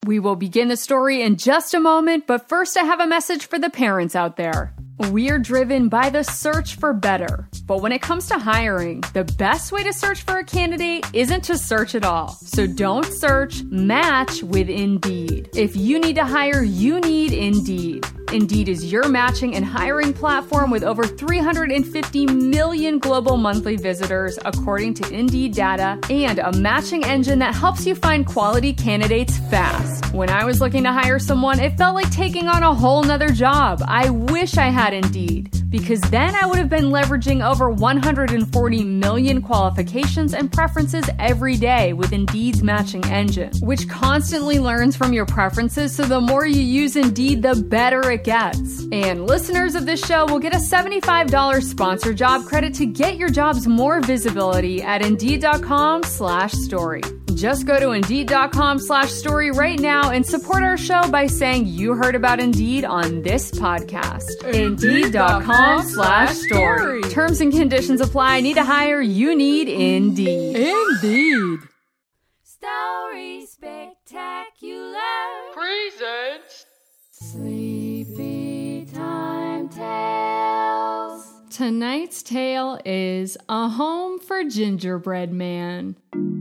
We will begin the story in just a moment, but first I have a message for the parents out there. We're driven by the search for better. But when it comes to hiring, the best way to search for a candidate isn't to search at all. So don't search, match with Indeed. If you need to hire, you need Indeed. Indeed is your matching and hiring platform with over 350 million global monthly visitors, according to Indeed data, and a matching engine that helps you find quality candidates fast. When I was looking to hire someone, it felt like taking on a whole nother job. I wish I had Indeed, because then I would have been leveraging over 140 million qualifications and preferences every day with Indeed's matching engine, which constantly learns from your preferences, so the more you use Indeed, the better it gets. And listeners of this show will get a $75 sponsor job credit to get your jobs more visibility at Indeed.com/story. Just go to Indeed.com/story right now and support our show by saying you heard about Indeed on this podcast. Indeed.com/story. Terms and conditions apply. Need to hire? You need Indeed. Indeed. Story Spectacular presents Sleepy Time Tales. Tonight's tale is A Home for Gingerbread Man.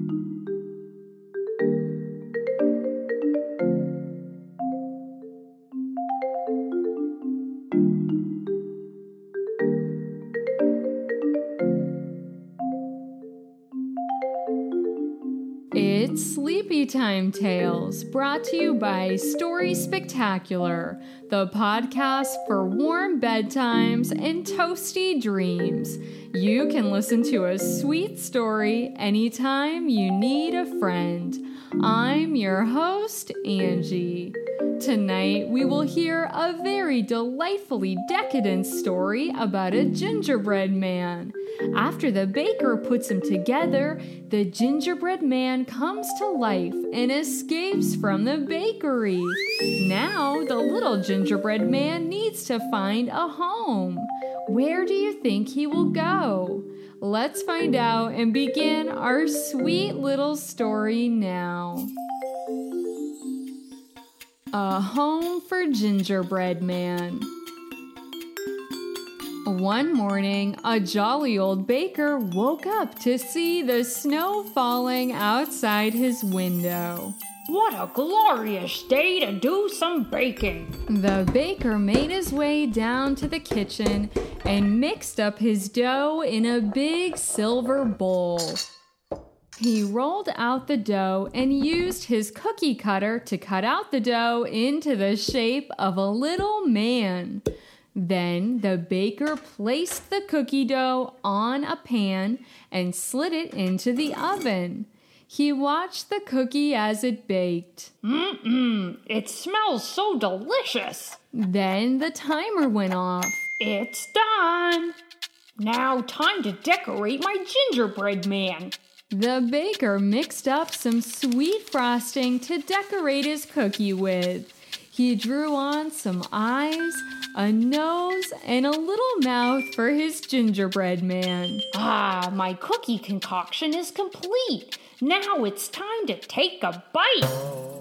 It's Sleepy Time Tales, brought to you by Story Spectacular, the podcast for warm bedtimes and toasty dreams. You can listen to a sweet story anytime you need a friend. I'm your host, Angie. Tonight, we will hear a very delightfully decadent story about a gingerbread man. After the baker puts him together, the gingerbread man comes to life and escapes from the bakery. Now, the little gingerbread man needs to find a home. Where do you think he will go? Let's find out and begin our sweet little story now. A Home for Gingerbread Man. One morning, a jolly old baker woke up to see the snow falling outside his window. What a glorious day to do some baking! The baker made his way down to the kitchen and mixed up his dough in a big silver bowl. He rolled out the dough and used his cookie cutter to cut out the dough into the shape of a little man. Then the baker placed the cookie dough on a pan and slid it into the oven. He watched the cookie as it baked. It smells so delicious. Then the timer went off. It's done. Now time to decorate my gingerbread man. The baker mixed up some sweet frosting to decorate his cookie with. He drew on some eyes, a nose, and a little mouth for his gingerbread man. Ah, my cookie concoction is complete. Now it's time to take a bite.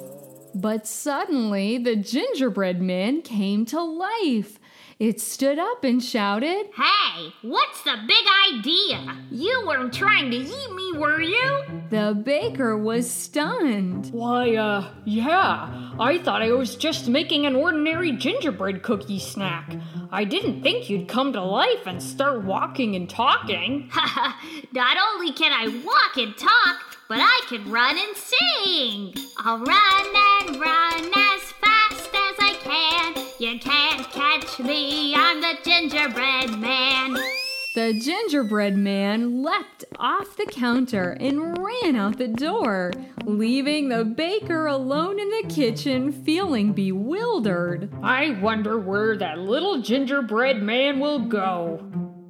But suddenly, the gingerbread man came to life. It stood up and shouted, "Hey, what's the big idea? You weren't trying to eat me, were you?" The baker was stunned. Why, yeah. I thought I was just making an ordinary gingerbread cookie snack. I didn't think you'd come to life and start walking and talking. Not only can I walk and talk, but I can run and sing. I'll run and run as fast as I can. You can't catch me, I'm the gingerbread man. The gingerbread man leapt off the counter and ran out the door, leaving the baker alone in the kitchen feeling bewildered. I wonder where that little gingerbread man will go.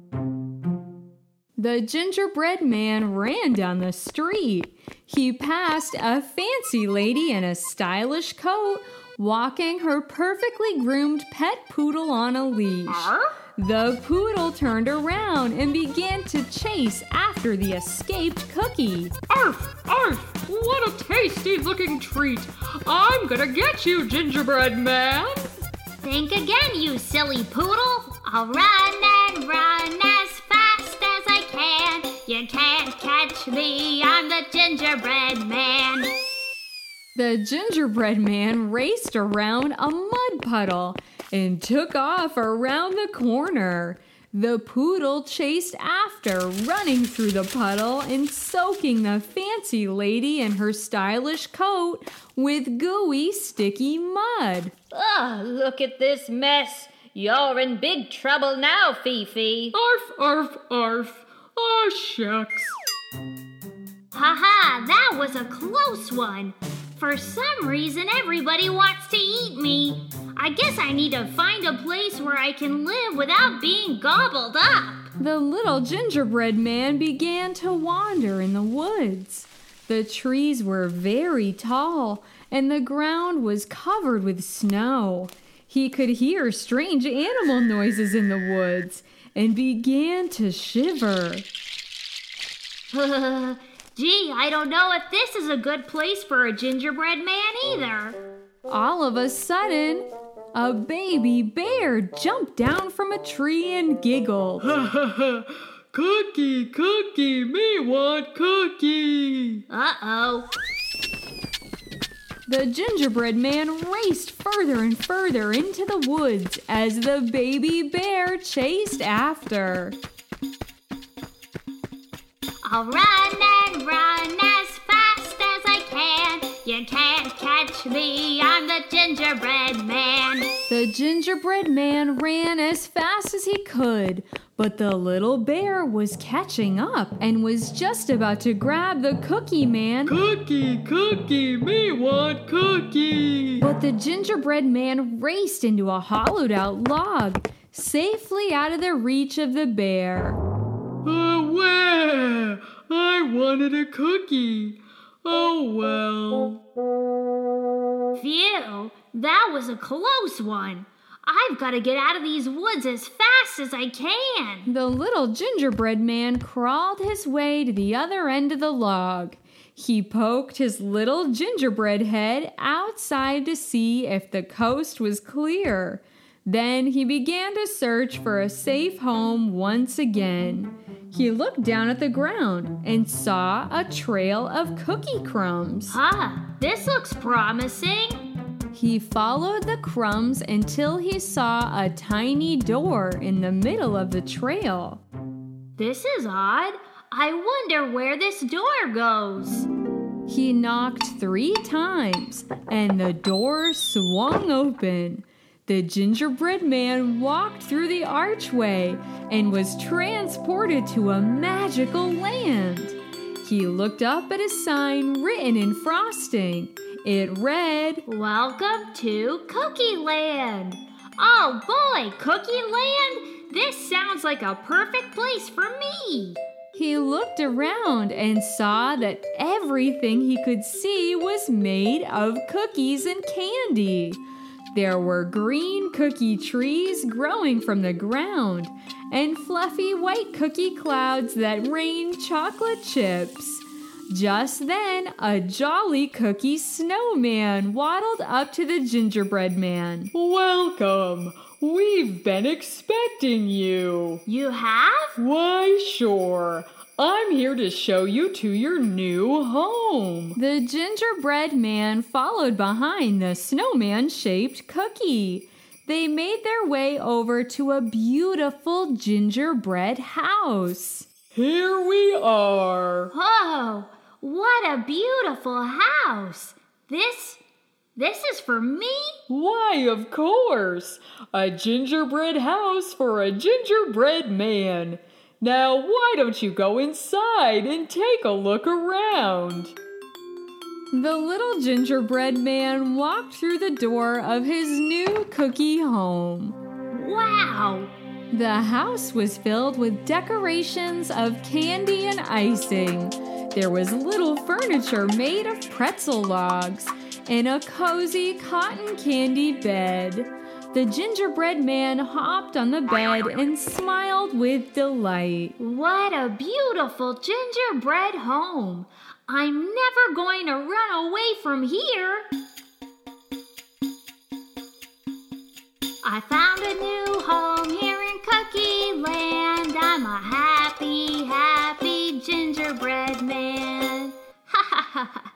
The gingerbread man ran down the street. He passed a fancy lady in a stylish coat, walking her perfectly groomed pet poodle on a leash. The poodle turned around and began to chase after the escaped cookie. Arf! Arf! What a tasty-looking treat! I'm gonna get you, gingerbread man! Think again, you silly poodle. I'll run and run as fast as I can. You can't catch me, I'm the gingerbread man. The gingerbread man raced around a mud puddle and took off around the corner. The poodle chased after, running through the puddle and soaking the fancy lady in her stylish coat with gooey, sticky mud. Ugh, look at this mess. You're in big trouble now, Fifi. Arf, arf, arf. Aw, shucks. Haha, that was a close one. For some reason, everybody wants to eat me. I guess I need to find a place where I can live without being gobbled up. The little gingerbread man began to wander in the woods. The trees were very tall, and the ground was covered with snow. He could hear strange animal noises in the woods and began to shiver. Gee, I don't know if this is a good place for a gingerbread man either. All of a sudden, a baby bear jumped down from a tree and giggled. Cookie, cookie, me want cookie. Uh-oh. The gingerbread man raced further and further into the woods as the baby bear chased after. I'll run and run as fast as I can. You can't catch me, I'm the gingerbread man. The gingerbread man ran as fast as he could, but the little bear was catching up and was just about to grab the cookie man. Cookie, cookie, me want cookie. But the gingerbread man raced into a hollowed out log, safely out of the reach of the bear. Where? I wanted a cookie. Oh well. Phew, that was a close one. I've got to get out of these woods as fast as I can. The little gingerbread man crawled his way to the other end of the log. He poked his little gingerbread head outside to see if the coast was clear. Then he began to search for a safe home once again. He looked down at the ground and saw a trail of cookie crumbs. This looks promising. He followed the crumbs until he saw a tiny door in the middle of the trail. This is odd. I wonder where this door goes. He knocked 3 times and the door swung open. The gingerbread man walked through the archway and was transported to a magical land. He looked up at a sign written in frosting. It read, "Welcome to Cookie Land." Oh boy, Cookie Land? This sounds like a perfect place for me. He looked around and saw that everything he could see was made of cookies and candy. There were green cookie trees growing from the ground and fluffy white cookie clouds that rained chocolate chips. Just then, a jolly cookie snowman waddled up to the gingerbread man. Welcome. We've been expecting you. You have? Why, sure. I'm here to show you to your new home. The gingerbread man followed behind the snowman-shaped cookie. They made their way over to a beautiful gingerbread house. Here we are. Oh, what a beautiful house. This is for me? Why, of course. A gingerbread house for a gingerbread man. Now, why don't you go inside and take a look around? The little gingerbread man walked through the door of his new cookie home. Wow! The house was filled with decorations of candy and icing. There was little furniture made of pretzel logs and a cozy cotton candy bed. The gingerbread man hopped on the bed and smiled with delight. What a beautiful gingerbread home! I'm never going to run away from here. I found a new home here in Cookie Land. I'm a happy, happy gingerbread man. Ha ha ha ha.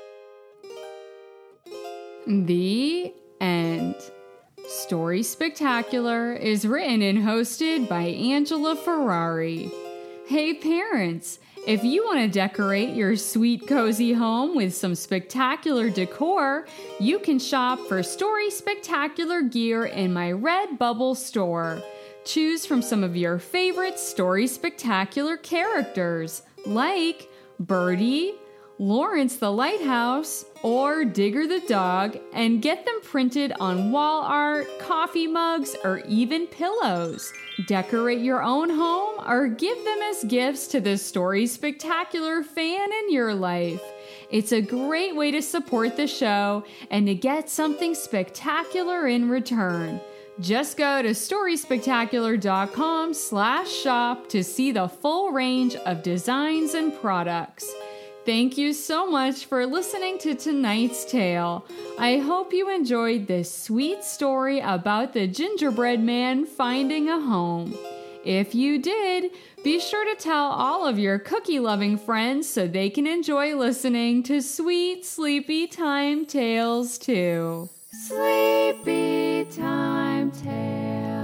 The end. Story Spectacular is written and hosted by Angela Ferrari. Hey parents, if you want to decorate your sweet cozy home with some spectacular decor, you can shop for Story Spectacular gear in my Redbubble store. Choose from some of your favorite Story Spectacular characters like Birdie, Lawrence the Lighthouse, or Digger the Dog, and get them printed on wall art, coffee mugs, or even pillows. Decorate your own home or give them as gifts to the Story Spectacular fan in your life. It's a great way to support the show and to get something spectacular in return. Just go to storyspectacular.com/shop to see the full range of designs and products. Thank you so much for listening to tonight's tale. I hope you enjoyed this sweet story about the gingerbread man finding a home. If you did, be sure to tell all of your cookie-loving friends so they can enjoy listening to sweet, sleepy time tales too. Sleepy time tales.